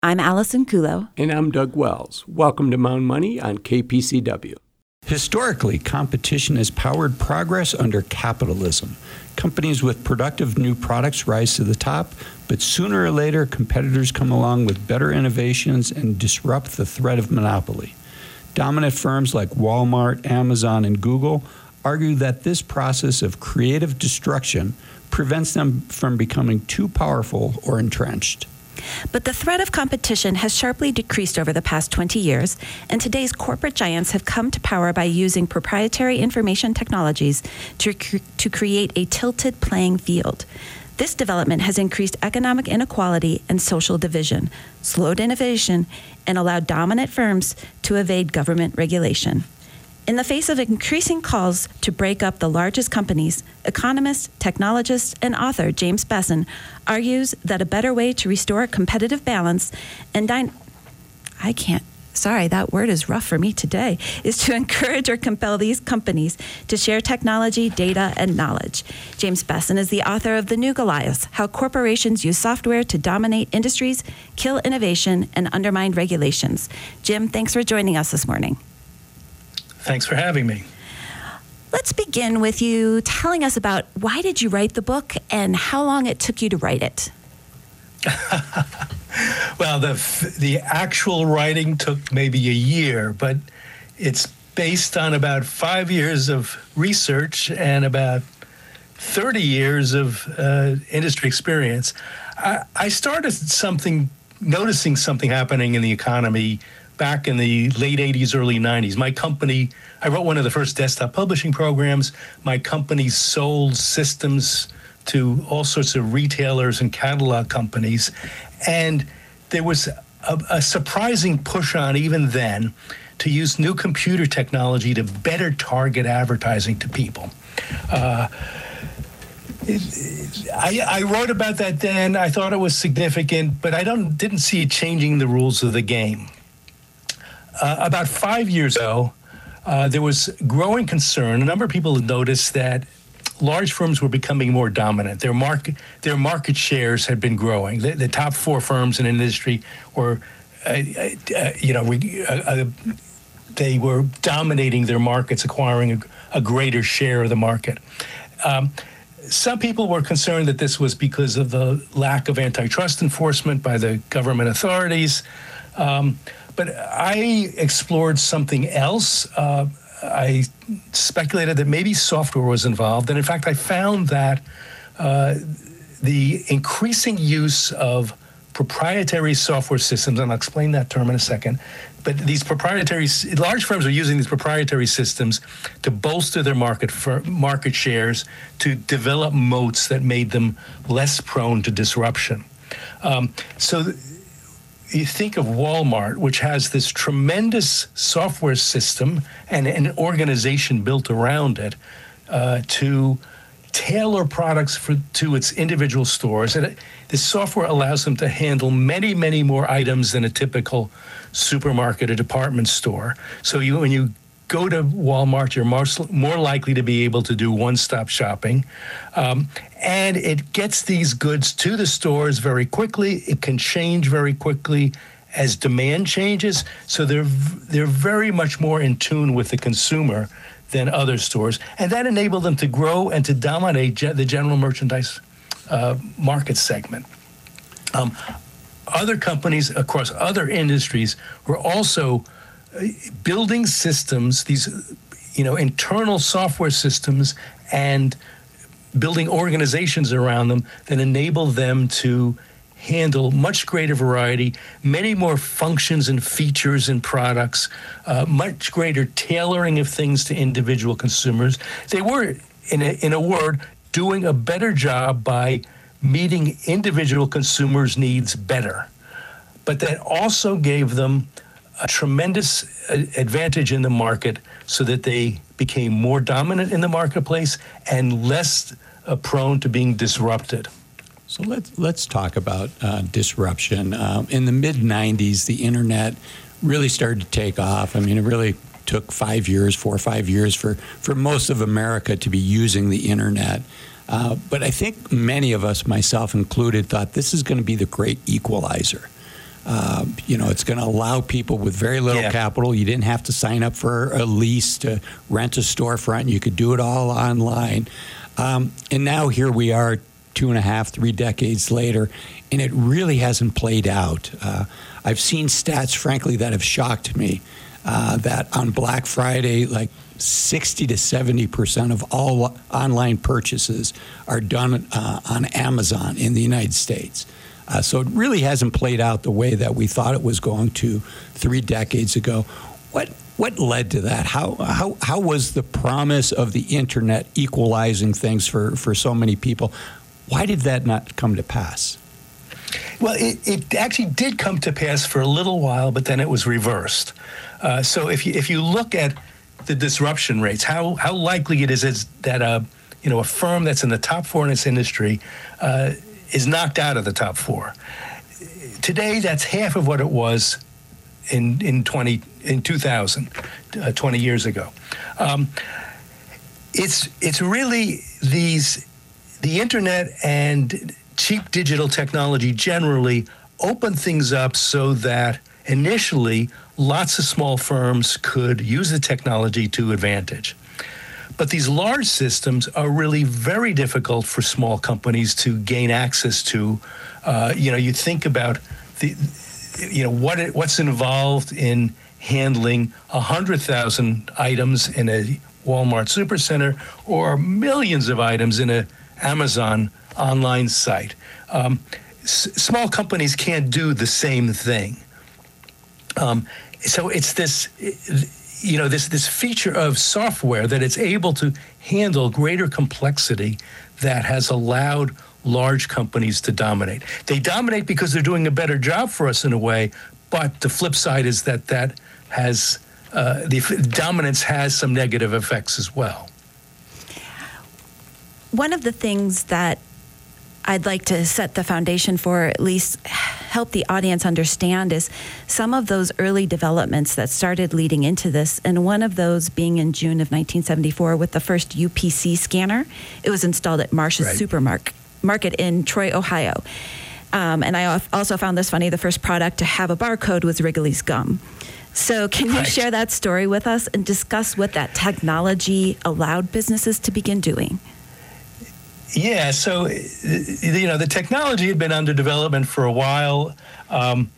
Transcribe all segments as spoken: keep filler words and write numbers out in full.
I'm Allison Kulo. And I'm Doug Wells. Welcome to Mound Money on K P C W. Historically, competition has powered progress under capitalism. Companies with productive new products rise to the top, but sooner or later, competitors come along with better innovations and disrupt the threat of monopoly. Dominant firms like Walmart, Amazon, and Google argue that this process of creative destruction prevents them from becoming too powerful or entrenched. But the threat of competition has sharply decreased over the past twenty years, and today's corporate giants have come to power by using proprietary information technologies to, cre- to create a tilted playing field. This development has increased economic inequality and social division, slowed innovation, and allowed dominant firms to evade government regulation. In the face of increasing calls to break up the largest companies, economist, technologist, and author James Besson argues that a better way to restore competitive balance and dy- I can't, sorry, that word is rough for me today, is to encourage or compel these companies to share technology, data, and knowledge. James Besson is the author of The New Goliath, How Corporations Use Software to Dominate Industries, Kill Innovation, and Undermine Regulations. Jim, thanks for joining us this morning. Thanks for having me. Let's begin with you telling us about why did you write the book and how long it took you to write it? Well, the the actual writing took maybe a year, but it's based on about five years of research and about thirty years of uh, industry experience. I, I started something, noticing something happening in the economy back in the late eighties, early nineties. My company, I wrote one of the first desktop publishing programs. My company sold systems to all sorts of retailers and catalog companies. And there was a, a surprising push on even then to use new computer technology to better target advertising to people. Uh, I, I wrote about that then. I thought it was significant, but I don't didn't see it changing the rules of the game. Uh, about five years ago, uh, there was growing concern. A number of people had noticed that large firms were becoming more dominant. Their market, their market shares had been growing. The, the top four firms in an industry were, uh, uh, you know, uh, uh, they were dominating their markets, acquiring a, a greater share of the market. Um, some people were concerned that this was because of the lack of antitrust enforcement by the government authorities. Um, But I explored something else. Uh, I speculated that maybe software was involved. And in fact, I found that uh, the increasing use of proprietary software systems, and I'll explain that term in a second, but these proprietary, large firms are using these proprietary systems to bolster their market for market shares, to develop moats that made them less prone to disruption. Um, so th- You think of Walmart, which has this tremendous software system and an organization built around it uh, to tailor products for, to its individual stores. And it, this software allows them to handle many, many more items than a typical supermarket or department store. So you, when you go to Walmart, you're more, more likely to be able to do one-stop shopping. Um, and it gets these goods to the stores very quickly. It can change very quickly as demand changes. So they're they're very much more in tune with the consumer than other stores. And that enabled them to grow and to dominate ge- the general merchandise uh, market segment. Um, other companies across other industries were also building systems, these, you know, internal software systems, and building organizations around them that enable them to handle much greater variety, many more functions and features and products, uh, much greater tailoring of things to individual consumers. They were, in a, in a word, doing a better job by meeting individual consumers' needs better. But that also gave them a tremendous advantage in the market so that they became more dominant in the marketplace and less uh, prone to being disrupted. So let's let's talk about uh, disruption. Um, in the mid nineties, the internet really started to take off. I mean, it really took five years, four or five years for, for most of America to be using the internet. Uh, but I think many of us, myself included, thought this is going to be the great equalizer. Uh, you know, it's going to allow people with very little Yeah. capital. You didn't have to sign up for a lease to rent a storefront. You could do it all online. Um, and now here we are two and a half, three decades later, and it really hasn't played out. Uh, I've seen stats, frankly, that have shocked me, uh, that on Black Friday, like sixty to seventy percent of all online purchases are done uh, on Amazon in the United States. Uh, so it really hasn't played out the way that we thought it was going to three decades ago. What what led to that? How how how was the promise of the internet equalizing things for, for so many people? Why did that not come to pass? Well, it, it actually did come to pass for a little while, but then it was reversed. Uh, so if you if you look at the disruption rates, how how likely it is, is that a you know a firm that's in the top four in its industry uh, is knocked out of the top four. Today, that's half of what it was in in twenty in two thousand, uh, twenty years ago. Um, it's it's really these the internet and cheap digital technology generally open things up so that initially lots of small firms could use the technology to advantage. But these large systems are really very difficult for small companies to gain access to. Uh, you know, you think about the, you know, what it, what's involved in handling one hundred thousand items in a Walmart supercenter or millions of items in a Amazon online site. Um, s- small companies can't do the same thing. Um, so it's this, you know, this this feature of software that it's able to handle greater complexity that has allowed large companies to dominate. They dominate because they're doing a better job for us in a way, but the flip side is that that has, uh, the dominance has some negative effects as well. One of the things that I'd like to set the foundation for, at least help the audience understand, is some of those early developments that started leading into this, and one of those being in June of nineteen seventy-four with the first U P C scanner. It was installed at Marsh's Right. Supermarket market in Troy, Ohio. Um, and I also found this funny, the first product to have a barcode was Wrigley's gum. So can you Right. share that story with us and discuss what that technology allowed businesses to begin doing? Yeah, so, you know, the technology had been under development for a while. Um,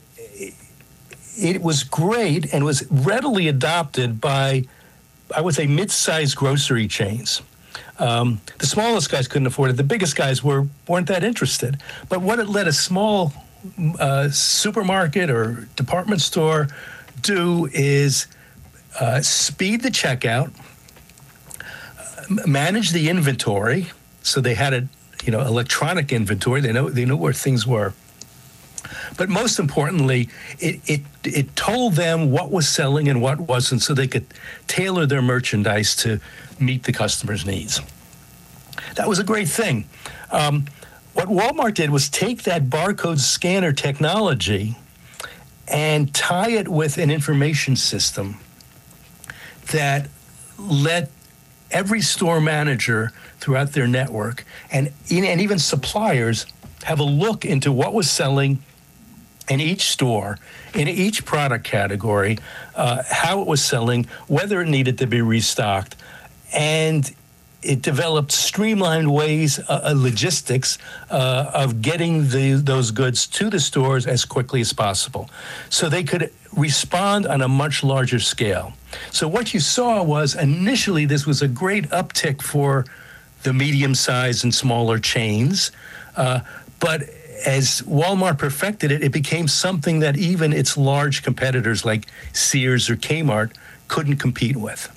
it was great and was readily adopted by, I would say, mid-sized grocery chains. Um, the smallest guys couldn't afford it. The biggest guys were, weren't that interested. But what it let a small uh, supermarket or department store do is uh, speed the checkout, uh, manage the inventory. So they had a, you know, electronic inventory. They know they knew where things were. But most importantly, it, it it told them what was selling and what wasn't, so they could tailor their merchandise to meet the customer's needs. That was a great thing. Um, what Walmart did was take that barcode scanner technology and tie it with an information system that let every store manager throughout their network and, and even suppliers have a look into what was selling in each store, in each product category, uh, how it was selling, whether it needed to be restocked. And it developed streamlined ways, uh, uh, logistics uh, of getting the, those goods to the stores as quickly as possible. So they could respond on a much larger scale. So what you saw was initially this was a great uptick for the medium-sized and smaller chains. Uh, but as Walmart perfected it, it became something that even its large competitors like Sears or Kmart couldn't compete with.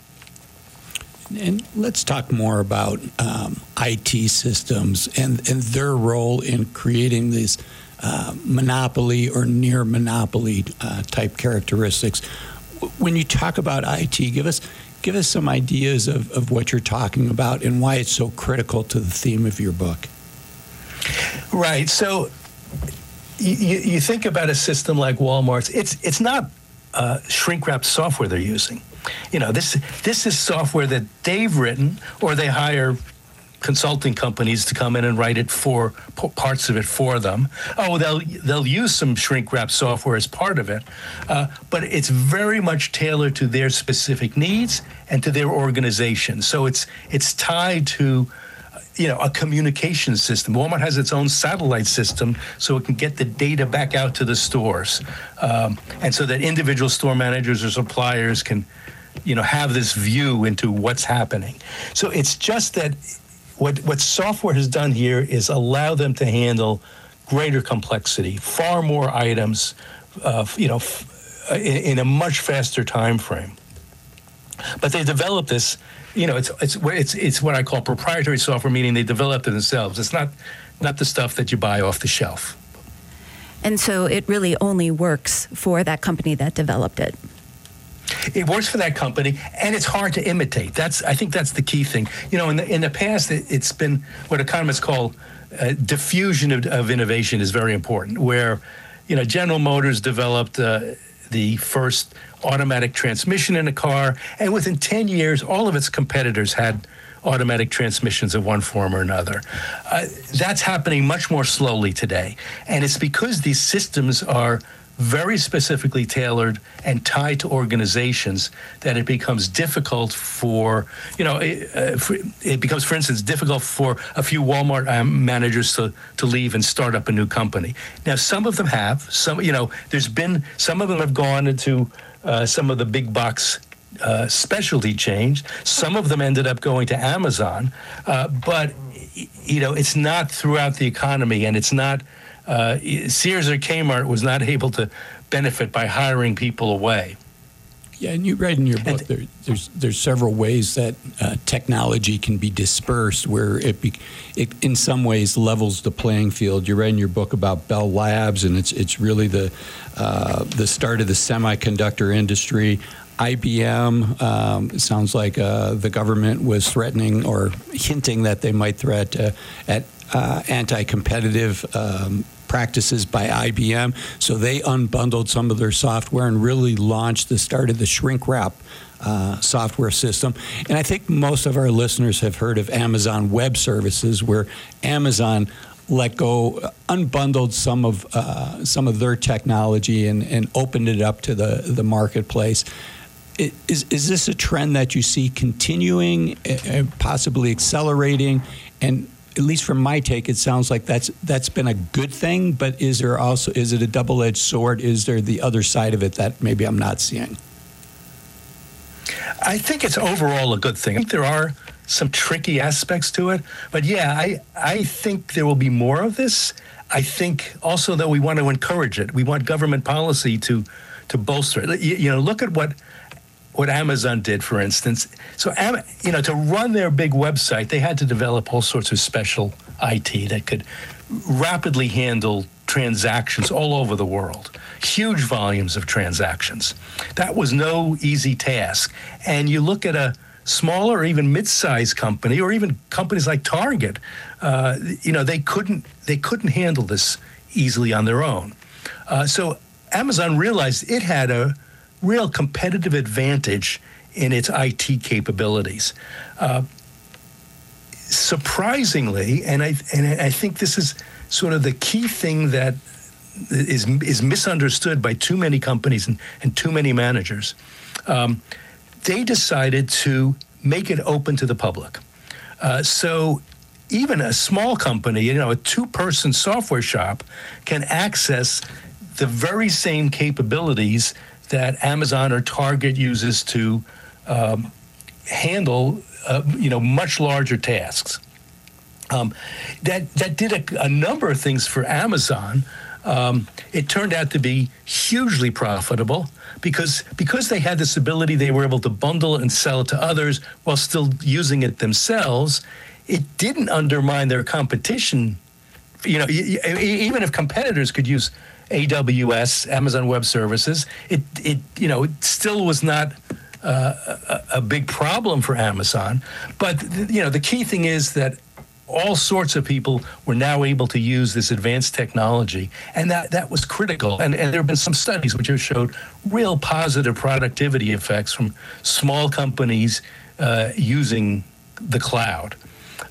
And let's talk more about um, I T systems and, and their role in creating these uh, monopoly or near monopoly uh, type characteristics. When you talk about I T, give us give us some ideas of, of what you're talking about and why it's so critical to the theme of your book. Right. So you, you think about a system like Walmart's. It's it's not uh, shrink-wrapped software they're using. You know, this this is software that they've written, or they hire consulting companies to come in and write it for parts of it for them. Oh, they'll they'll use some shrink wrap software as part of it, uh, but it's very much tailored to their specific needs and to their organization. So it's it's tied to, you know, a communication system. Walmart has its own satellite system, so it can get the data back out to the stores, um, and so that individual store managers or suppliers can, you know, have this view into what's happening. So it's just that what what software has done here is allow them to handle greater complexity, far more items, uh, you know, f- in, in a much faster time frame. But they developed this, you know, it's it's it's it's what I call proprietary software, meaning they developed it themselves. It's not not the stuff that you buy off the shelf. And so it really only works for that company that developed it. It works for that company, and it's hard to imitate. That's I think that's the key thing. You know, in the in the past, it, it's been what economists call uh, diffusion of, of innovation is very important. Where, you know, General Motors developed uh, the first automatic transmission in a car, and within ten years, all of its competitors had automatic transmissions of one form or another. Uh, that's happening much more slowly today, and it's because these systems are very specifically tailored and tied to organizations that it becomes difficult for, you know, it, uh, for, it becomes, for instance, difficult for a few Walmart um, managers to, to leave and start up a new company. Now, some of them have, some, you know, there's been, some of them have gone into uh, some of the big box uh, specialty chains. Some of them ended up going to Amazon, uh, but, you know, it's not throughout the economy, and it's not, Uh, Sears or Kmart was not able to benefit by hiring people away. Yeah, and you write in your book And, there, there's there's several ways that uh, technology can be dispersed, where it, be, it in some ways levels the playing field. You write in your book about Bell Labs, and it's it's really the uh, the start of the semiconductor industry. I B M, um, it sounds like uh, the government was threatening or hinting that they might threat uh, at uh, anti-competitive um, practices by I B M. So they unbundled some of their software and really launched the start of the shrink wrap uh, software system. And I think most of our listeners have heard of Amazon Web Services, where Amazon let go, unbundled some of uh, some of their technology and, and opened it up to the, the marketplace. Is is this a trend that you see continuing, uh, possibly accelerating? And at least from my take, it sounds like that's that's been a good thing. But is there also is it a double-edged sword? Is there the other side of it that maybe I'm not seeing? I think it's overall a good thing. I think there are some tricky aspects to it, but yeah, I I think there will be more of this. I think also that we want to encourage it. We want government policy to to bolster it. You, you know, look at what. What Amazon did, for instance. So, you know, to run their big website, they had to develop all sorts of special I T that could rapidly handle transactions all over the world, huge volumes of transactions. That was no easy task. And you look at a smaller or even mid-sized company, or even companies like Target, uh, you know, they couldn't they couldn't handle this easily on their own. Uh, so Amazon realized it had a real competitive advantage in its I T capabilities. Uh, surprisingly, and I and I think this is sort of the key thing that is is misunderstood by too many companies and, and too many managers. Um, they decided to make it open to the public. Uh, so even a small company, you know, a two-person software shop, can access the very same capabilities that Amazon or Target uses to um, handle, uh, you know, much larger tasks. Um, that that did a, a number of things for Amazon. Um, it turned out to be hugely profitable because because they had this ability, they were able to bundle and sell it to others while still using it themselves. It didn't undermine their competition. You know, even if competitors could use A W S, Amazon Web Services, it, it you know, it still was not uh, a, a big problem for Amazon. But, you know, the key thing is that all sorts of people were now able to use this advanced technology, and that, that was critical. And, and there have been some studies which have showed real positive productivity effects from small companies uh, using the cloud.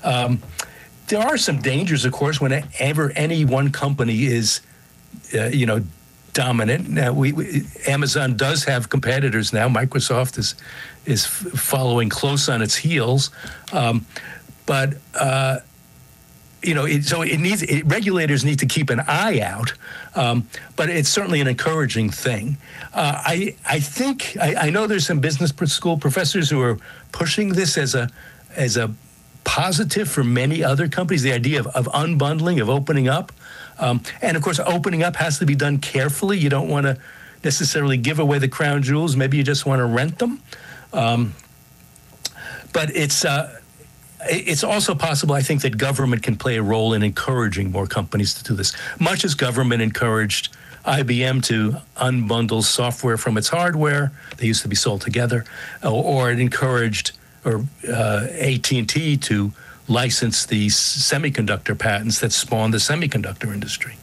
Um, there are some dangers, of course, whenever any one company is, uh, you know, dominant. Now, we, we Amazon does have competitors now. Microsoft is is f- following close on its heels, um, but uh, you know, it, so it needs it, regulators need to keep an eye out. Um, but it's certainly an encouraging thing. Uh, I I think I, I know there's some business school professors who are pushing this as a as a positive for many other companies. The idea of, of unbundling, of opening up. Um, and, of course, opening up has to be done carefully. You don't want to necessarily give away the crown jewels. Maybe you just want to rent them. Um, but it's uh, it's also possible, I think, that government can play a role in encouraging more companies to do this, much as government encouraged I B M to unbundle software from its hardware. They used to be sold together. Or, or it encouraged or uh, A T and T to license the semiconductor patents that spawned the semiconductor industry.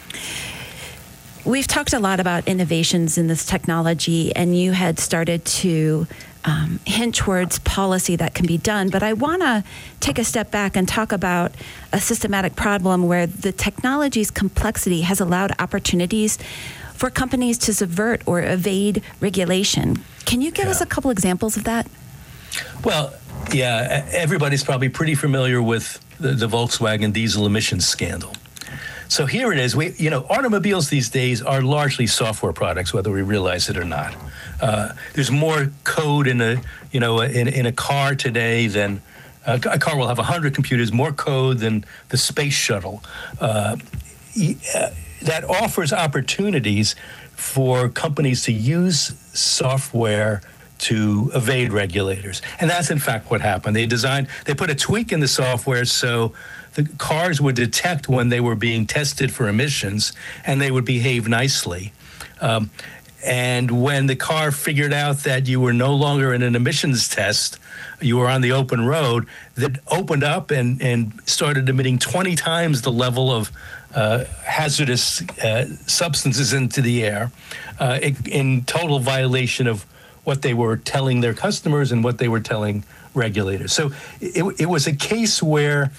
We've talked a lot about innovations in this technology, and you had started to um, hint towards policy that can be done. But I want to take a step back and talk about a systematic problem where the technology's complexity has allowed opportunities for companies to subvert or evade regulation. Can you give yeah. us a couple examples of that? Well, yeah, everybody's probably pretty familiar with the, the Volkswagen diesel emissions scandal. So here it is. We, you know, automobiles these days are largely software products, whether we realize it or not. Uh, there's more code in a, you know, in, in a car today than uh, a car will have one hundred computers, more code than the space shuttle. Uh, that offers opportunities for companies to use software to evade regulators. And that's in fact what happened. They designed, they put a tweak in the software so the cars would detect when they were being tested for emissions and they would behave nicely. Um, and when the car figured out that you were no longer in an emissions test, you were on the open road, that opened up and, and started emitting twenty times the level of uh, hazardous uh, substances into the air uh, in total violation of what they were telling their customers and what they were telling regulators. So it, it was a case where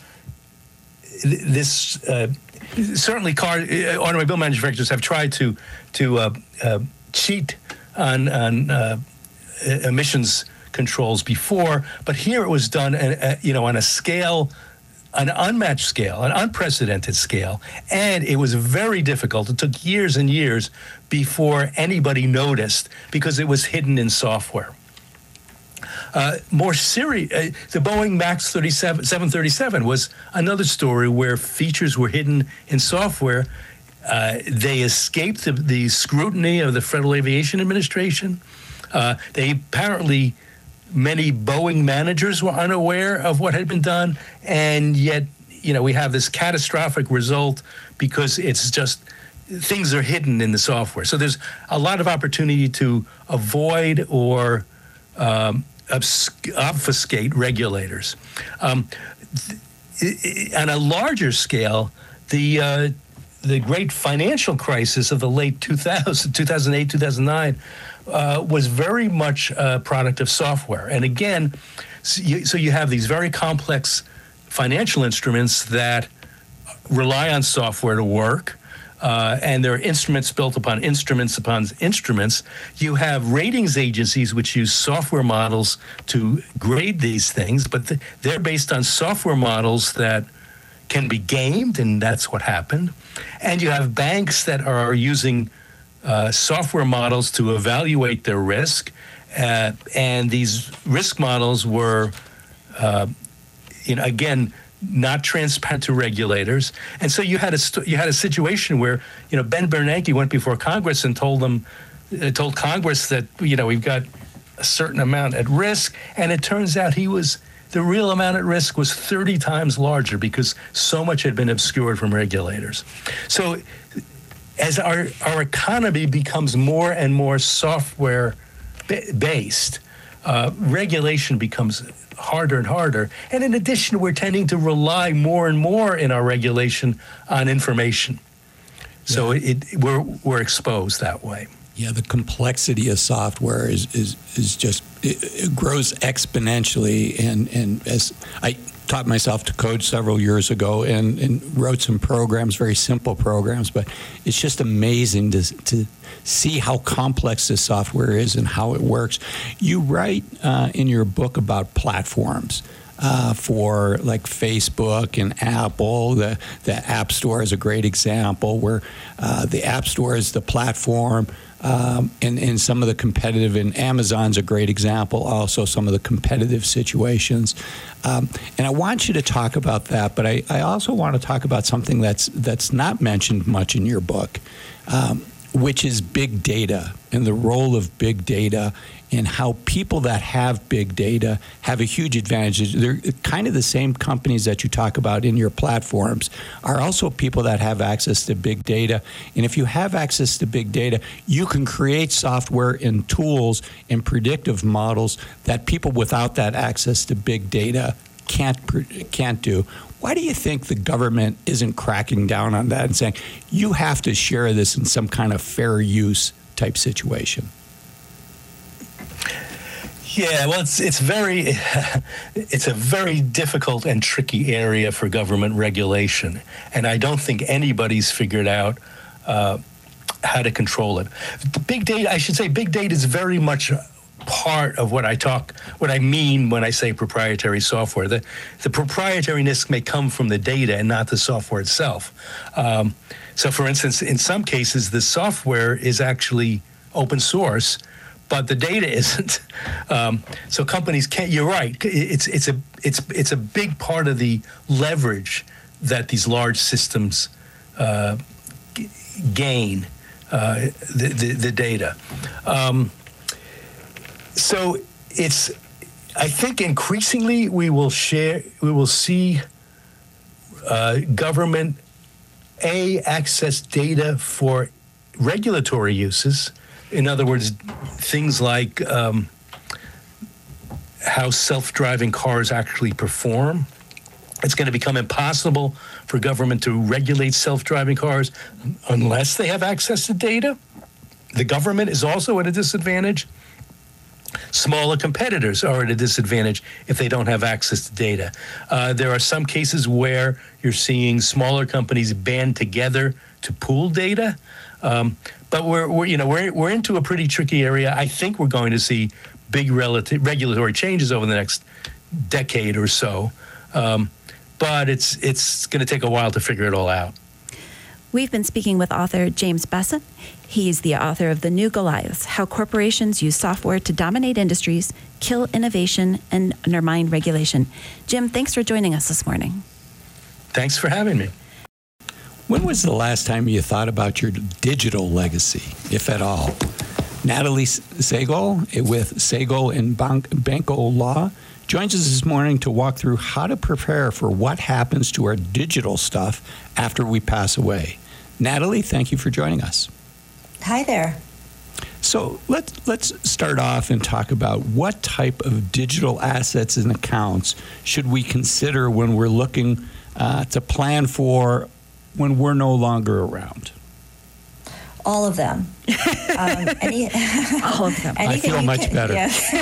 this uh, certainly car automobile manufacturers have tried to to uh, uh, cheat on on uh, emissions controls before, but here it was done, uh, you know, on a scale, an unmatched scale, an unprecedented scale, and it was very difficult. It took years and years before anybody noticed because it was hidden in software. Uh, more serious, uh, the Boeing Max thirty-seven, seven thirty-seven was another story where features were hidden in software. Uh, they escaped the, the scrutiny of the Federal Aviation Administration. Uh, they apparently, many Boeing managers were unaware of what had been done, and yet, you know, we have this catastrophic result because it's just things are hidden in the software. So there's a lot of opportunity to avoid or um, obfuscate regulators. Um, th- on a larger scale, the uh, the great financial crisis of the late two thousand, two thousand eight, two thousand nine uh, was very much a product of software. And again, so you, so you have these very complex financial instruments that rely on software to work. Uh, and there are instruments built upon instruments upon instruments. You have ratings agencies which use software models to grade these things, but th- they're based on software models that can be gamed, and that's what happened. And you have banks that are using uh, software models to evaluate their risk, uh, and these risk models were, uh, you know, again, not transparent to regulators, and so you had a st- you had a situation where, you know, Ben Bernanke went before Congress and told them, uh, told Congress that, you know, we've got a certain amount at risk, and it turns out he was the real amount at risk was thirty times larger because so much had been obscured from regulators. So, as our our economy becomes more and more software ba- based, uh, regulation becomes harder and harder. And in addition, we're tending to rely more and more in our regulation on information. So yeah. it, it we're we're exposed that way. Yeah, the complexity of software is is is just it, it grows exponentially, and and as I taught myself to code several years ago and, and wrote some programs, very simple programs, but it's just amazing to, to see how complex this software is and how it works. You write uh, in your book about platforms. Uh, for like Facebook and Apple, the, the App Store is a great example where uh, the App Store is the platform, um, and, and some of the competitive, and Amazon's a great example, also some of the competitive situations. Um, and I want you to talk about that, but I, I also want to talk about something that's, that's not mentioned much in your book, um, which is big data and the role of big data and how people that have big data have a huge advantage. They're kind of the same companies that you talk about in your platforms are also people that have access to big data. And if you have access to big data, you can create software and tools and predictive models that people without that access to big data can't can't do. Why do you think the government isn't cracking down on that and saying, you have to share this in some kind of fair use type situation? Yeah, well, it's it's very it's a very difficult and tricky area for government regulation, and I don't think anybody's figured out uh, how to control it. The big data, I should say, big data is very much part of what I talk, what I mean when I say proprietary software. The the proprietariness may come from the data and not the software itself. Um, so, for instance, in some cases, the software is actually open source, but the data isn't. Um, so companies can't. You're right. It's it's a it's it's a big part of the leverage that these large systems uh, g- gain uh, the, the the data. Um, so it's. I think increasingly we will share. We will see uh, government a access data for regulatory uses. In other words, things like um, how self-driving cars actually perform. It's going to become impossible for government to regulate self-driving cars unless they have access to data. The government is also at a disadvantage. Smaller competitors are at a disadvantage if they don't have access to data. Uh, there are some cases where you're seeing smaller companies band together to pool data. Um, but we're, we're, you know, we're we're into a pretty tricky area. I think we're going to see big relative regulatory changes over the next decade or so. Um, but it's it's going to take a while to figure it all out. We've been speaking with author James Bassett. He's the author of The New Goliaths: How Corporations Use Software to Dominate Industries, Kill Innovation, and Undermine Regulation. Jim, thanks for joining us this morning. Thanks for having me. When was the last time you thought about your digital legacy, if at all? Natalie Segal with Segal and Banco Law joins us this morning to walk through how to prepare for what happens to our digital stuff after we pass away. Natalie, thank you for joining us. Hi there. So let's let's start off and talk about what type of digital assets and accounts should we consider when we're looking uh, to plan for when we're no longer around? All of them. Um, any, All of them. I feel much can, better. Yes.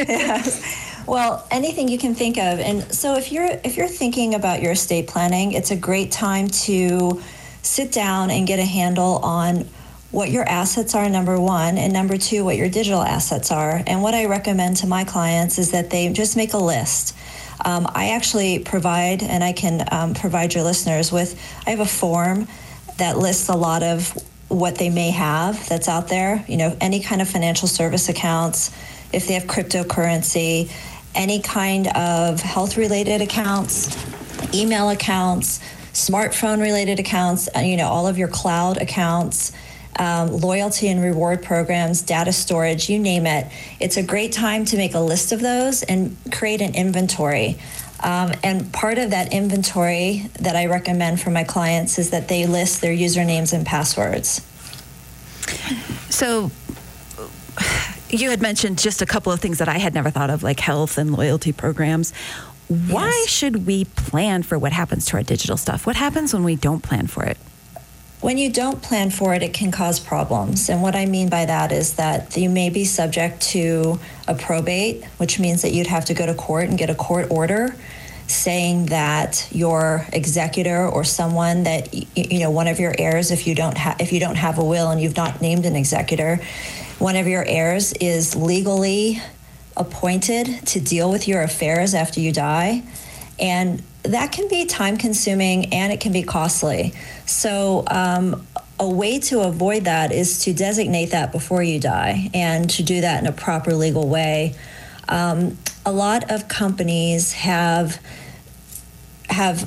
Yes. Well, anything you can think of. And so if you're if you're thinking about your estate planning, it's a great time to sit down and get a handle on what your assets are, number one, and number two, what your digital assets are. And what I recommend to my clients is that they just make a list. Um, I actually provide, and I can um, provide your listeners with, I have a form that lists a lot of what they may have that's out there, you know, any kind of financial service accounts, if they have cryptocurrency, any kind of health-related accounts, email accounts, smartphone-related accounts, you know, all of your cloud accounts, um, loyalty and reward programs, data storage, you name it. It's a great time to make a list of those and create an inventory. Um, and part of that inventory that I recommend for my clients is that they list their usernames and passwords. So you had mentioned just a couple of things that I had never thought of, like health and loyalty programs. Why Yes. should we plan for what happens to our digital stuff? What happens when we don't plan for it? When you don't plan for it, it can cause problems. And what I mean by that is that you may be subject to a probate, which means that you'd have to go to court and get a court order saying that your executor or someone that you know one of your heirs, if you don't have if you don't have a will and you've not named an executor, one of your heirs is legally appointed to deal with your affairs after you die, and that can be time consuming and it can be costly. So um, a way to avoid that is to designate that before you die and to do that in a proper legal way. Um, a lot of companies have have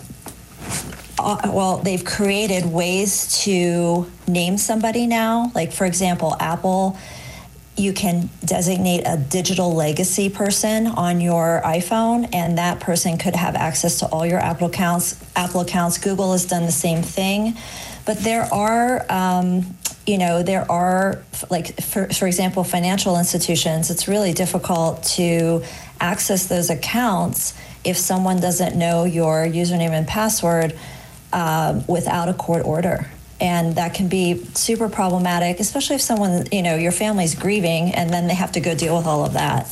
uh, well, they've created ways to name somebody now. Like, for example, Apple, you can designate a digital legacy person on your iPhone, and that person could have access to all your Apple accounts. Apple accounts. Google has done the same thing. But there are, um, you know, there are, like, for, for example, financial institutions, it's really difficult to access those accounts if someone doesn't know your username and password uh, without a court order. And that can be super problematic, especially if someone, you know, your family's grieving and then they have to go deal with all of that.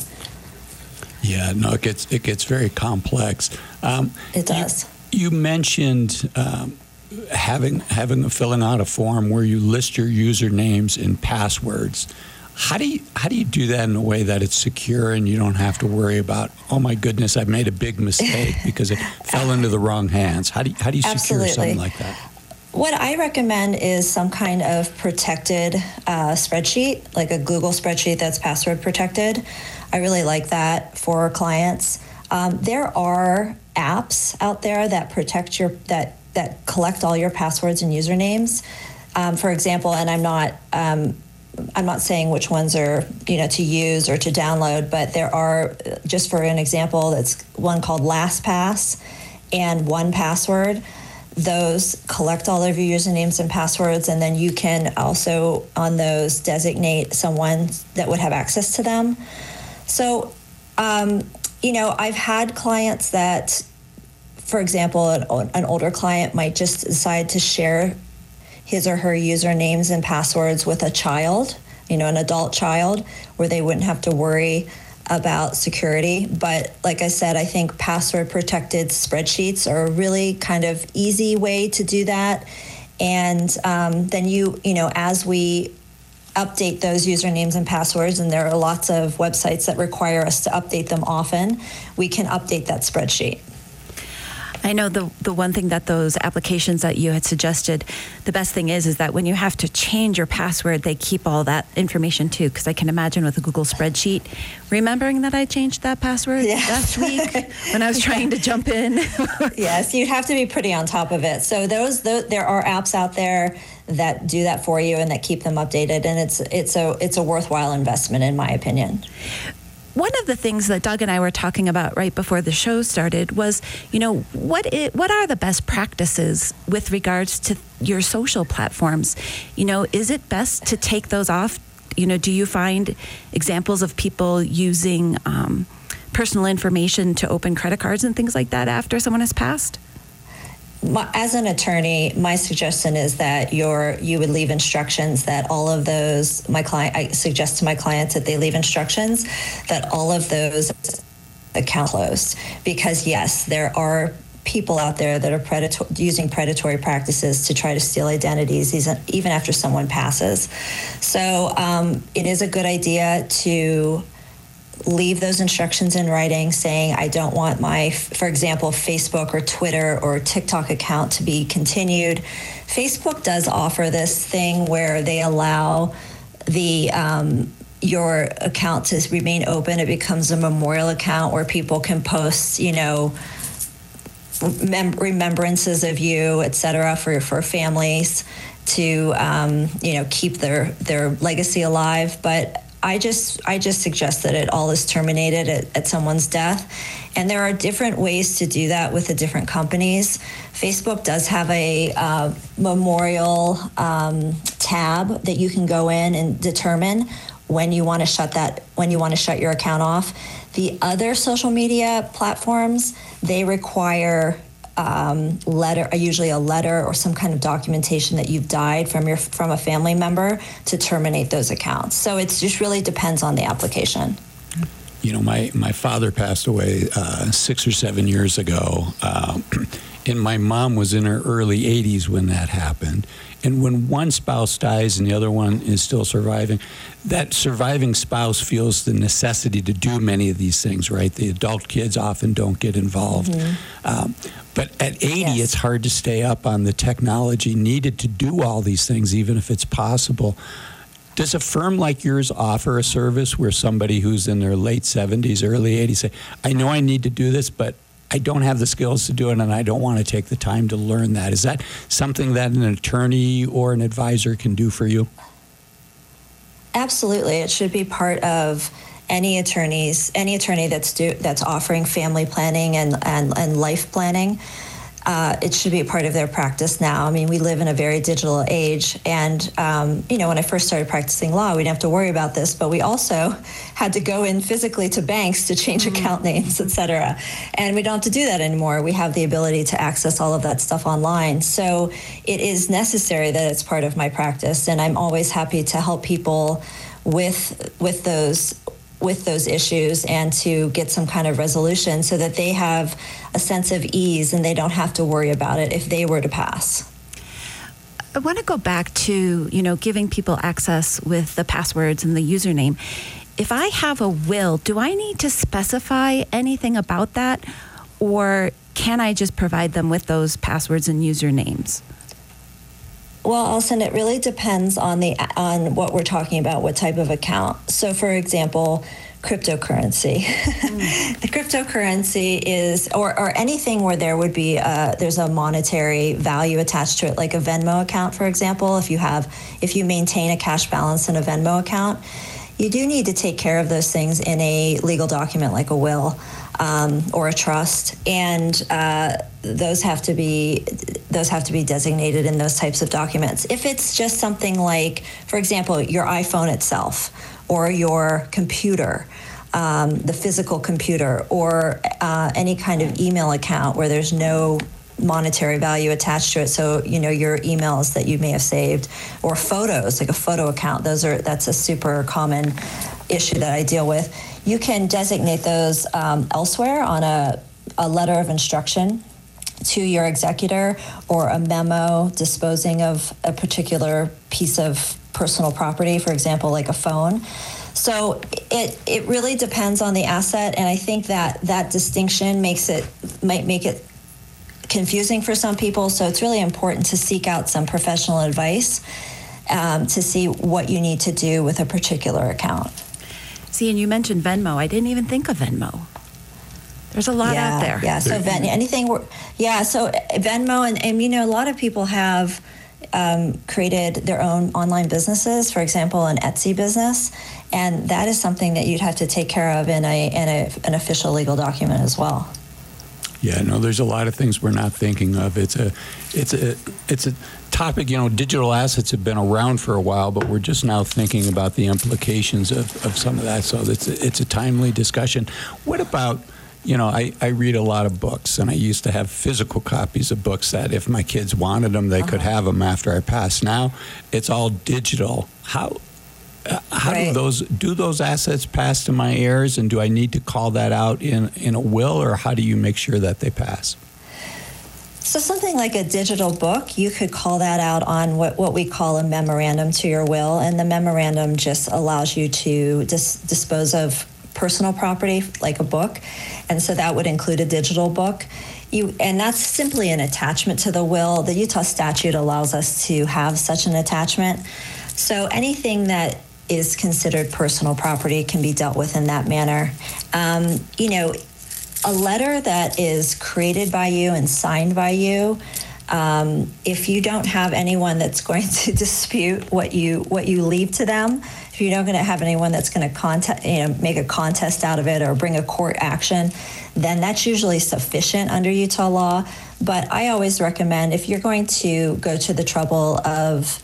Yeah, no, it gets it gets very complex. Um, it does. You, you mentioned um, having having filling out a form where you list your usernames and passwords. How do you how do you do that in a way that it's secure and you don't have to worry about, oh my goodness, I've made a big mistake because it fell into the wrong hands? How do you, how do you secure Absolutely. something like that? What I recommend is some kind of protected uh, spreadsheet, like a Google spreadsheet that's password protected. I really like that for clients. Um, there are apps out there that protect your that that collect all your passwords and usernames. Um, for example, and I'm not um, I'm not saying which ones are you know to use or to download, but there are, just for an example, that's one called LastPass and one Password. Those collect all of your usernames and passwords, and then you can also on those designate someone that would have access to them. So, um, you know, I've had clients that, for example, an, an older client might just decide to share his or her usernames and passwords with a child, you know, an adult child, where they wouldn't have to worry about security. But like I said, I think password protected spreadsheets are a really kind of easy way to do that. And um, then you, you know, as we update those usernames and passwords, and there are lots of websites that require us to update them often, we can update that spreadsheet. I know the the one thing that those applications that you had suggested, the best thing is is that when you have to change your password, they keep all that information too. Because I can imagine with a Google spreadsheet, remembering that I changed that password yeah. last week when I was trying to jump in. Yes, you'd have to be pretty on top of it. So those, those there are apps out there that do that for you and that keep them updated, and it's it's a it's a worthwhile investment in my opinion. One of the things that Doug and I were talking about right before the show started was, you know, what it, what are the best practices with regards to your social platforms? You know, is it best to take those off? You know, do you find examples of people using um, personal information to open credit cards and things like that after someone has passed? My, as an attorney, my suggestion is that you're, you would leave instructions that all of those, my client, I suggest to my clients that they leave instructions that all of those accounts closed. Because yes, there are people out there that are predator, using predatory practices to try to steal identities even after someone passes. So um, it is a good idea to leave those instructions in writing saying, I don't want my, for example, Facebook or Twitter or TikTok account to be continued. Facebook does offer this thing where they allow the um, your account to remain open. It becomes a memorial account where people can post, you know, mem- remembrances of you, et cetera, for, for families to, um, you know, keep their, their legacy alive. But I just I just suggest that it all is terminated at, at someone's death. And there are different ways to do that with the different companies. Facebook does have a uh, memorial um, tab that you can go in and determine when you want to shut that when you want to shut your account off. The other social media platforms, they require Um, letter, usually a letter or some kind of documentation that you've died from your from a family member to terminate those accounts. So it just really depends on the application. you know, my, my father passed away uh, six or seven years ago, uh, and my mom was in her early eighties when that happened. And when one spouse dies and the other one is still surviving, that surviving spouse feels the necessity to do many of these things, right? The adult kids often don't get involved. Mm-hmm. Um, but at eighty, yes. It's hard to stay up on the technology needed to do all these things, even if it's possible. Does a firm like yours offer a service where somebody who's in their late seventies, early eighties say, I know I need to do this, but I don't have the skills to do it, and I don't want to take the time to learn that? Is that something that an attorney or an advisor can do for you? Absolutely. It should be part of any attorneys, any attorney that's do, that's offering family planning and, and, and life planning. Uh, it should be a part of their practice now. I mean, we live in a very digital age. And, um, you know, when I first started practicing law, we didn't have to worry about this, but we also had to go in physically to banks to change mm-hmm. account names, et cetera. And we don't have to do that anymore. We have the ability to access all of that stuff online. So it is necessary that it's part of my practice. And I'm always happy to help people with, with those with those issues and to get some kind of resolution so that they have a sense of ease and they don't have to worry about it if they were to pass. I want to go back to, you know, giving people access with the passwords and the username. If I have a will, do I need to specify anything about that, or can I just provide them with those passwords and usernames? Well, Alison, it really depends on the on what we're talking about, what type of account. So, for example, cryptocurrency. Mm. The cryptocurrency is, or, or anything where there would be a, there's a monetary value attached to it, like a Venmo account, for example. If you have, if you maintain a cash balance in a Venmo account, you do need to take care of those things in a legal document like a will. Um, or a trust, and uh, those have to be those have to be designated in those types of documents. If it's just something like, for example, your iPhone itself, or your computer, um, the physical computer, or uh, any kind of email account where there's no monetary value attached to it, so you know your emails that you may have saved, or photos, like a photo account. Those are that's a super common issue that I deal with. You can designate those um, elsewhere on a, a letter of instruction to your executor, or a memo disposing of a particular piece of personal property, for example, like a phone. So it it really depends on the asset, and I think that that distinction makes it might make it confusing for some people. So it's really important to seek out some professional advice um, to see what you need to do with a particular account. See, and you mentioned Venmo. I didn't even think of Venmo. There's a lot yeah, out there. Yeah, so Ven- anything, yeah, so Venmo, and, and you know, a lot of people have um, created their own online businesses, for example, an Etsy business, and that is something that you'd have to take care of in a in a, an official legal document as well. Yeah, no, there's a lot of things we're not thinking of. It's a, it's a, it's a topic. You know, digital assets have been around for a while, but we're just now thinking about the implications of, of some of that. So it's a, it's a timely discussion. What about, you know, I, I read a lot of books, and I used to have physical copies of books that if my kids wanted them, they uh-huh. could have them after I passed. Now it's all digital. How? Uh, how right. do those do those assets pass to my heirs, and do I need to call that out in, in a will, or how do you make sure that they pass? So something like a digital book, you could call that out on what, what we call a memorandum to your will, and the memorandum just allows you to dis- dispose of personal property like a book, and so that would include a digital book. You, and that's simply an attachment to the will. The Utah statute allows us to have such an attachment. So anything that is considered personal property can be dealt with in that manner. Um, you know, a letter that is created by you and signed by you, um, if you don't have anyone that's going to dispute what you what you leave to them, if you're not going to have anyone that's going to contest, you know, make a contest out of it or bring a court action, then that's usually sufficient under Utah law. But I always recommend, if you're going to go to the trouble of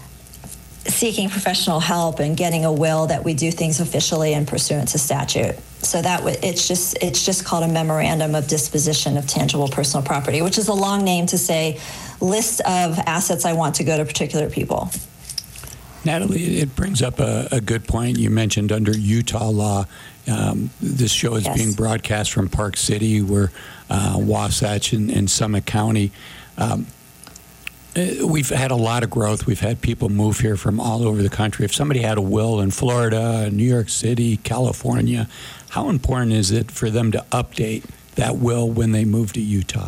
seeking professional help and getting a will, that we do things officially and pursuant to statute. So that w- it's just it's just called a memorandum of disposition of tangible personal property, which is a long name to say list of assets I want to go to particular people. Natalie, it brings up a, a good point. You mentioned under Utah law, Um, this show is Yes. being broadcast from Park City. We're uh, Wasatch and, and Summit County. Um, uh, we've had a lot of growth. We've had people move here from all over the country. If somebody had a will in Florida, New York City, California, how important is it for them to update that will when they move to Utah?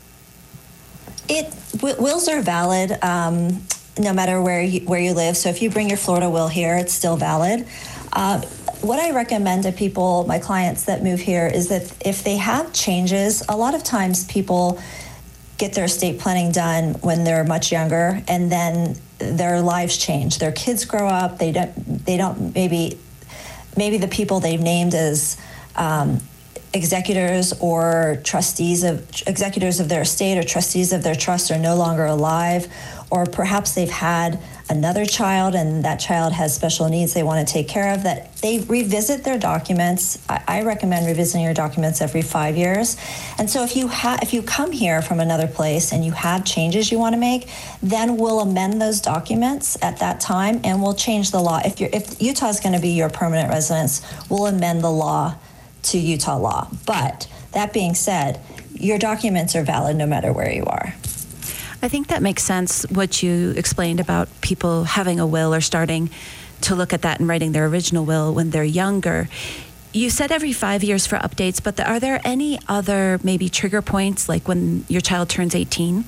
It w- wills are valid um, no matter where you, where you live. So if you bring your Florida will here, it's still valid. Uh, what I recommend to people, my clients that move here, is that if they have changes, a lot of times people get their estate planning done when they're much younger, and then their lives change. Their kids grow up. They don't. They don't. Maybe, maybe the people they've named as um, executors or trustees of executors of their estate or trustees of their trust are no longer alive, or perhaps they've had another child and that child has special needs they want to take care of, that they revisit their documents. I, I recommend revisiting your documents every five years. And so if you ha- if you come here from another place and you have changes you want to make, then we'll amend those documents at that time and we'll change the law. If you're if Utah is going to be your permanent residence, we'll amend the law to Utah law. But that being said, your documents are valid no matter where you are. I think that makes sense, what you explained about people having a will or starting to look at that and writing their original will when they're younger. You said every five years for updates, but are there any other maybe trigger points, like when your child turns eighteen?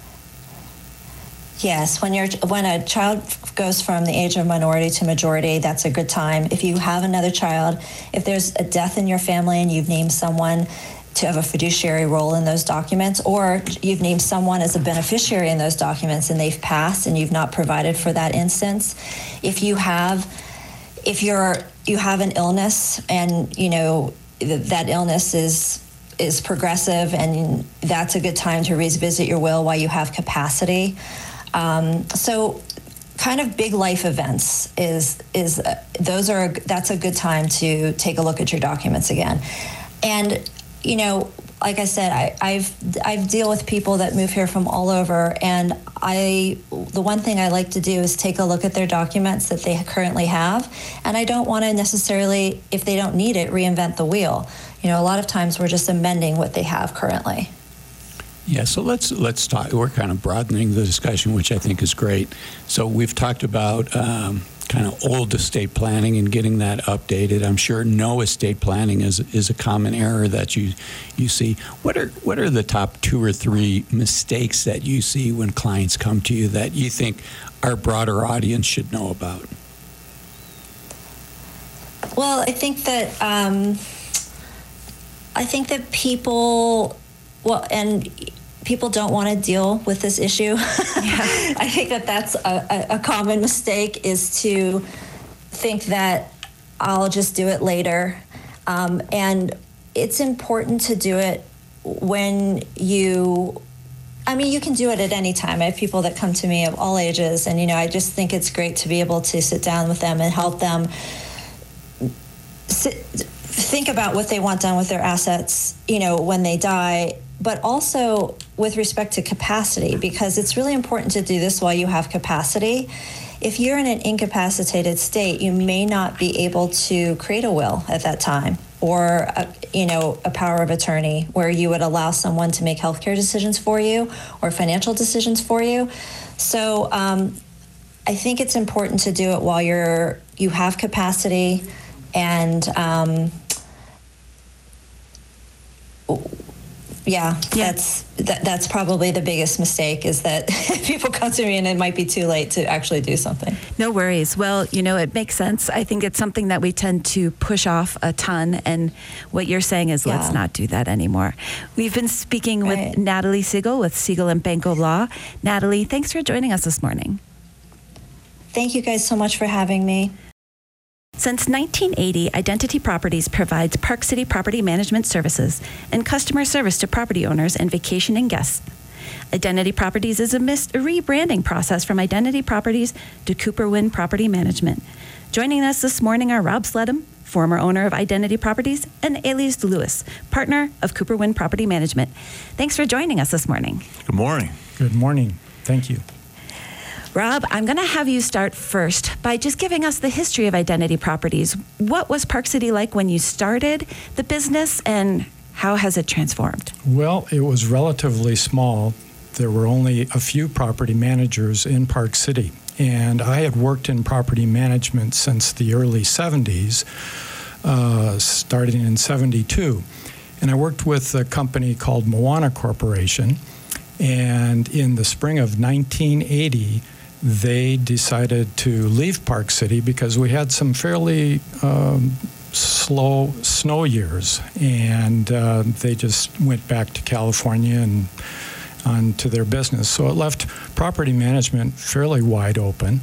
Yes, when you're when a child goes from the age of minority to majority, that's a good time. If you have another child, if there's a death in your family and you've named someone to have a fiduciary role in those documents, or you've named someone as a beneficiary in those documents and they've passed and you've not provided for that instance. If you have, if you're you have an illness and you know that illness is is progressive, and that's a good time to revisit your will while you have capacity. Um, so kind of big life events is is uh, those are that's a good time to take a look at your documents again. And you know, like I said, I, I've I've deal with people that move here from all over, and I the one thing I like to do is take a look at their documents that they currently have, and I don't want to necessarily, if they don't need it, reinvent the wheel. You know, a lot of times we're just amending what they have currently. Yeah, so let's let's talk. We're kind of broadening the discussion, which I think is great. So we've talked about um, kind of old estate planning and getting that updated. I'm sure no estate planning is is a common error that you you see. What are what are the top two or three mistakes that you see when clients come to you that you think our broader audience should know about? Well, I think that um, I think that people. Well, and people don't want to deal with this issue. Yeah. I think that that's a, a common mistake, is to think that I'll just do it later. Um, and it's important to do it when you, I mean, you can do it at any time. I have people that come to me of all ages, and, you know, I just think it's great to be able to sit down with them and help them sit, think about what they want done with their assets, you know, when they die, but also with respect to capacity, because it's really important to do this while you have capacity. If you're in an incapacitated state, you may not be able to create a will at that time, or a, you know, a power of attorney where you would allow someone to make healthcare decisions for you or financial decisions for you. So um, I think it's important to do it while you're you have capacity, and um, Yeah, yeah, that's that, that's probably the biggest mistake, is that people come to me and it might be too late to actually do something. No worries. Well, you know, it makes sense. I think it's something that we tend to push off a ton, and what you're saying is yeah. let's not do that anymore. We've been speaking right. with Natalie Siegel with Siegel and Benko Law. Natalie, thanks for joining us this morning. Thank you guys so much for having me. Since nineteen eighty, Identity Properties provides Park City property management services and customer service to property owners and vacationing guests. Identity Properties is a, mis- a rebranding process from Identity Properties to Cooper Wynn Property Management. Joining us this morning are Rob Sledham, former owner of Identity Properties, and Elias Lewis, partner of Cooper Wynn Property Management. Thanks for joining us this morning. Good morning. Good morning. Thank you. Rob, I'm going to have you start first by just giving us the history of Identity Properties. What was Park City like when you started the business, and how has it transformed? Well, it was relatively small. There were only a few property managers in Park City, and I had worked in property management since the early seventies, uh, starting in seventy-two. And I worked with a company called Moana Corporation, and in the spring of nineteen eighty, they decided to leave Park City because we had some fairly um, slow snow years, and uh, they just went back to California and on to their business. So it left property management fairly wide open.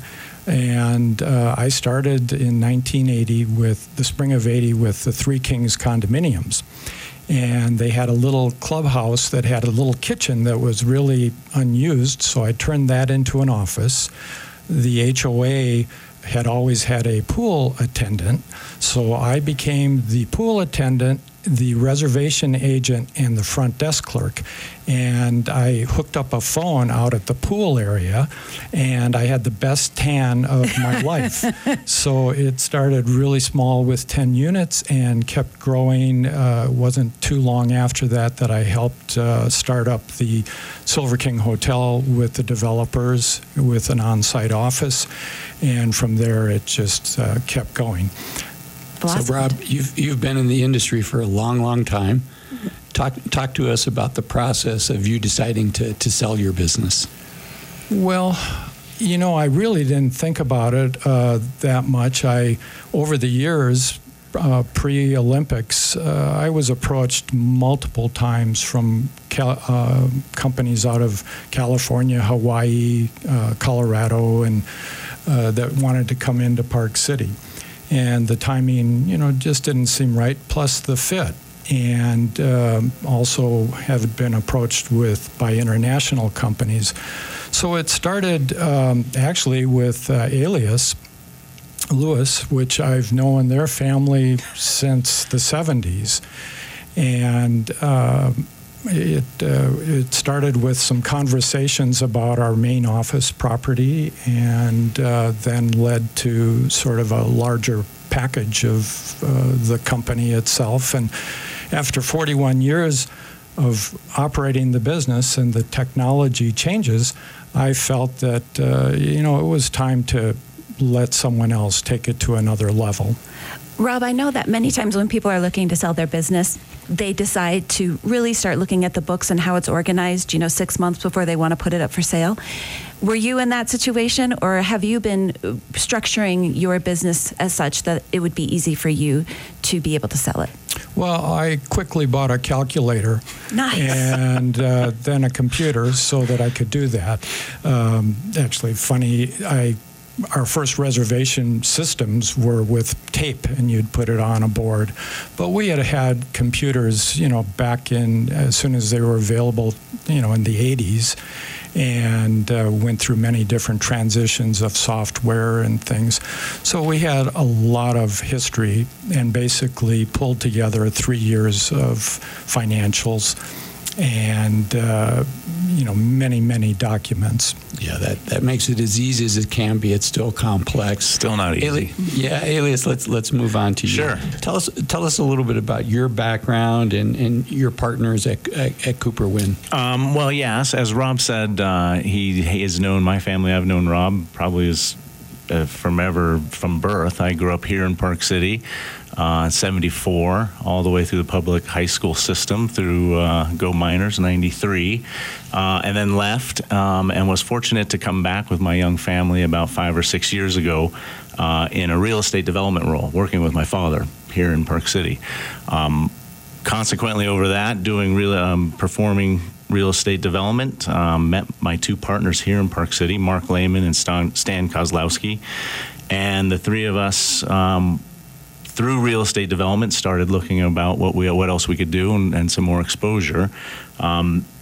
And uh, I started in nineteen eighty with the spring of eighty with the Three Kings condominiums. And they had a little clubhouse that had a little kitchen that was really unused, so I turned that into an office. The H O A had always had a pool attendant, so I became the pool attendant, the reservation agent, and the front desk clerk. And I hooked up a phone out at the pool area, and I had the best tan of my life. So it started really small with ten units and kept growing. Uh, it wasn't too long after that that I helped uh, start up the Silver King Hotel with the developers with an on-site office. And from there, it just uh, kept going. Blossomed. So, Rob, you've you've been in the industry for a long, long time. Talk talk to us about the process of you deciding to, to sell your business. Well, you know, I really didn't think about it uh, that much. I, over the years, uh, pre-Olympics, uh, I was approached multiple times from Cal- uh, companies out of California, Hawaii, uh, Colorado, and uh, that wanted to come into Park City. And the timing, you know, just didn't seem right, plus the fit. And um, also have been approached with by international companies. So it started um, actually with uh, Alias Lewis, which I've known their family since the seventies. And uh, it, uh, it started with some conversations about our main office property, and uh, then led to sort of a larger package of uh, the company itself. And after forty-one years of operating the business and the technology changes, I felt that, uh, you know, it was time to let someone else take it to another level. Rob, I know that many times when people are looking to sell their business, they decide to really start looking at the books and how it's organized, you know, six months before they want to put it up for sale. Were you in that situation, or have you been structuring your business as such that it would be easy for you to be able to sell it? Well, I quickly bought a calculator. Nice. And uh, then a computer so that I could do that. Um, actually, funny, I our first reservation systems were with tape, and you'd put it on a board. But we had had computers, you know, back in, as soon as they were available, you know, in the eighties, and uh, went through many different transitions of software and things. So we had a lot of history and basically pulled together three years of financials and, uh, you know, many, many documents. Yeah, that, that makes it as easy as it can be. It's still complex. Still not easy. Ali- yeah, Alias, let's let's move on to you. Sure. Tell us tell us a little bit about your background and, and your partners at, at, at Cooper Wynn. Um, well, yes, as Rob said, uh, he, he has known my family. I've known Rob probably as uh, from ever from birth. I grew up here in Park City. Uh, seventy-four, all the way through the public high school system, through uh, Go Miners, ninety-three, uh, and then left um, and was fortunate to come back with my young family about five or six years ago uh, in a real estate development role, working with my father here in Park City. Um, consequently, over that, doing real, um, performing real estate development, um, met my two partners here in Park City, Mark Lehman and Stan, Stan Kozlowski, and the three of us, um, through real estate development, started looking about what we what else we could do and, and some more exposure. Um,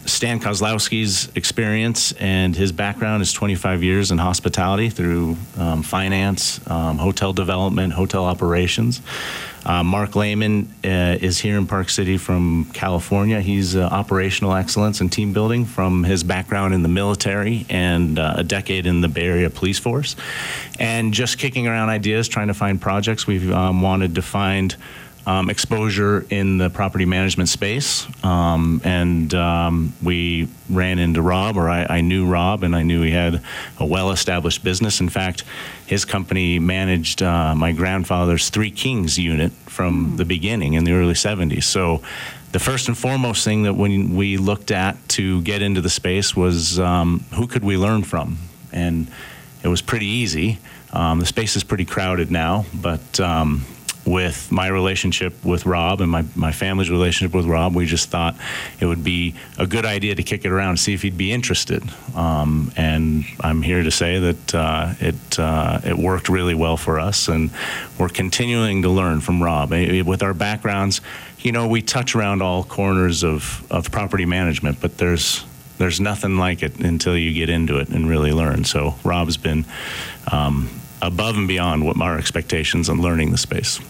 Stan Kozlowski's experience and his background is twenty-five years in hospitality through um, finance, um, hotel development, hotel operations. Uh, Mark Lehman uh, is here in Park City from California. He's uh, operational excellence and team building from his background in the military and uh, a decade in the Bay Area Police Force. And just kicking around ideas, trying to find projects. We've um, wanted to find Um, exposure in the property management space, um, and um, we ran into Rob, or I, I knew Rob, and I knew he had a well-established business. In fact, his company managed uh, my grandfather's Three Kings unit from the beginning in the early seventies. So the first and foremost thing that when we looked at to get into the space was um, who could we learn from? And it was pretty easy. Um, the space is pretty crowded now, but um, with my relationship with Rob and my, my family's relationship with Rob, we just thought it would be a good idea to kick it around and see if he'd be interested. Um, and I'm here to say that uh, it uh, it worked really well for us, and we're continuing to learn from Rob. With our backgrounds, you know, we touch around all corners of, of property management, but there's there's nothing like it until you get into it and really learn. So Rob's been um, above and beyond what our expectations on learning the space.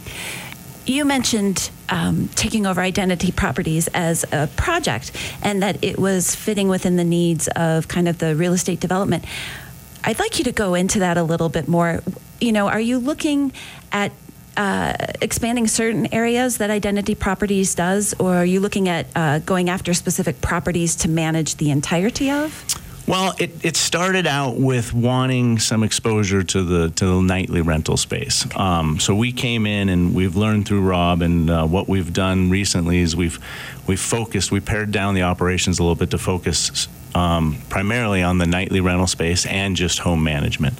You mentioned um, taking over Identity Properties as a project and that it was fitting within the needs of kind of the real estate development. I'd like you to go into that a little bit more. You know, are you looking at uh, expanding certain areas that Identity Properties does, or are you looking at uh, going after specific properties to manage the entirety of? Well, it, it started out with wanting some exposure to the to the nightly rental space. Um, so we came in and we've learned through Rob, and uh, what we've done recently is we've we've focused, we pared down the operations a little bit to focus um, primarily on the nightly rental space and just home management,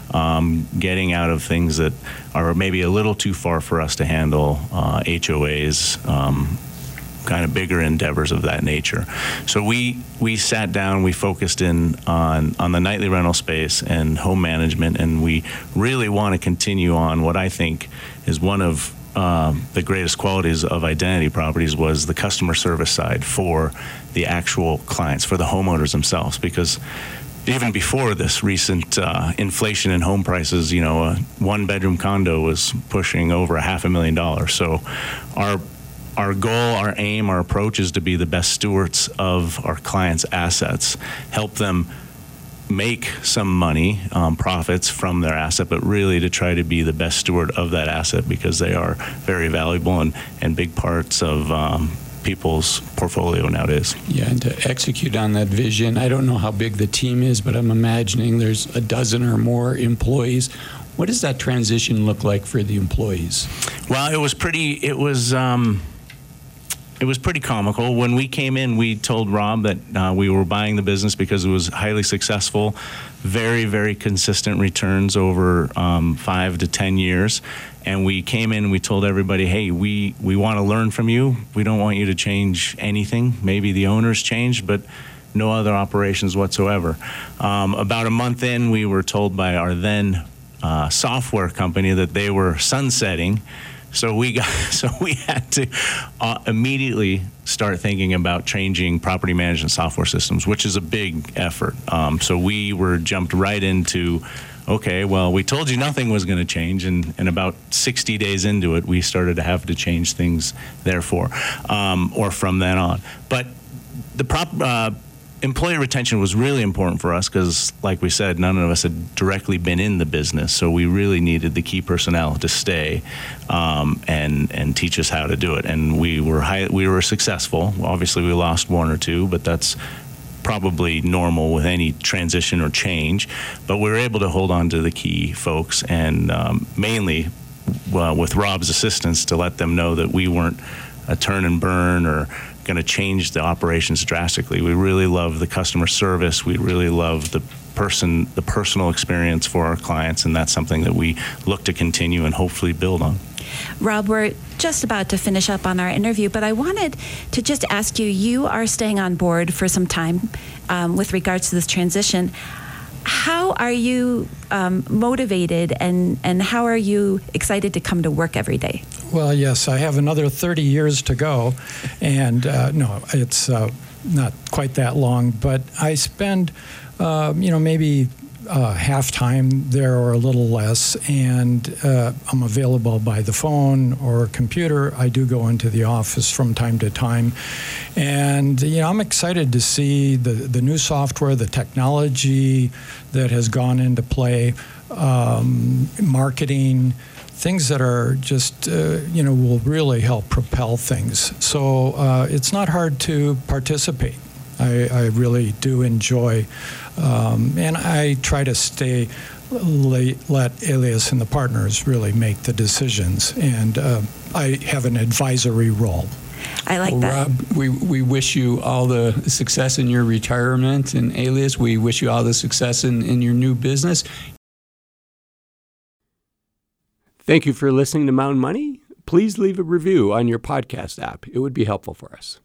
um, getting out of things that are maybe a little too far for us to handle, uh, H O As, um, kind of bigger endeavors of that nature. So we we sat down, we focused in on on the nightly rental space and home management, and we really want to continue on what I think is one of um, the greatest qualities of Identity Properties was the customer service side for the actual clients, for the homeowners themselves, because even before this recent uh, inflation in home prices, you know, a one-bedroom condo was pushing over a half a million dollars. So our Our goal, our aim, our approach is to be the best stewards of our clients' assets, help them make some money, um, profits from their asset, but really to try to be the best steward of that asset, because they are very valuable and, and big parts of um, people's portfolio nowadays. Yeah, and to execute on that vision, I don't know how big the team is, but I'm imagining there's a dozen or more employees. What does that transition look like for the employees? Well, it was pretty, it was... Um, It was pretty comical. When we came in, we told Rob that uh, we were buying the business because it was highly successful, very, very consistent returns over um, five to ten years. And we came in and we told everybody, hey, we, we want to learn from you. We don't want you to change anything. Maybe the owners changed, but no other operations whatsoever. Um, about a month in, we were told by our then uh, software company that they were sunsetting. So we got, so we had to uh, immediately start thinking about changing property management software systems, which is a big effort. Um, so we were jumped right into, okay, well, we told you nothing was going to change, and, and about sixty days into it, we started to have to change things. Therefore, um, or from then on, but the prop. Uh, Employee retention was really important for us because, like we said, none of us had directly been in the business, so we really needed the key personnel to stay um, and and teach us how to do it. And we were high, we were successful. Obviously, we lost one or two, but that's probably normal with any transition or change. But we were able to hold on to the key folks, and um, mainly uh, with Rob's assistance, to let them know that we weren't a turn and burn or going to change the operations drastically. We really love the customer service. We really love the person, the personal experience for our clients, and that's something that we look to continue and hopefully build on. Rob, we're just about to finish up on our interview, but I wanted to just ask you, you are staying on board for some time um, with regards to this transition. How are you um, motivated, and, and how are you excited to come to work every day? Well, yes, I have another thirty years to go, and uh, no, it's uh, not quite that long, but I spend, uh, you know, maybe uh, half time there or a little less, and uh, I'm available by the phone or computer. I do go into the office from time to time, and you know, I'm excited to see the the new software, the technology that has gone into play, um, marketing. Things that are just, uh, you know, will really help propel things. So uh, it's not hard to participate. I, I really do enjoy, um, and I try to stay, let, let Elias and the partners really make the decisions. And uh, I have an advisory role. I like well, that. Rob, we, we wish you all the success in your retirement. And Elias, we wish you all the success in, in your new business. Thank you for listening to Mountain Money. Please leave a review on your podcast app. It would be helpful for us.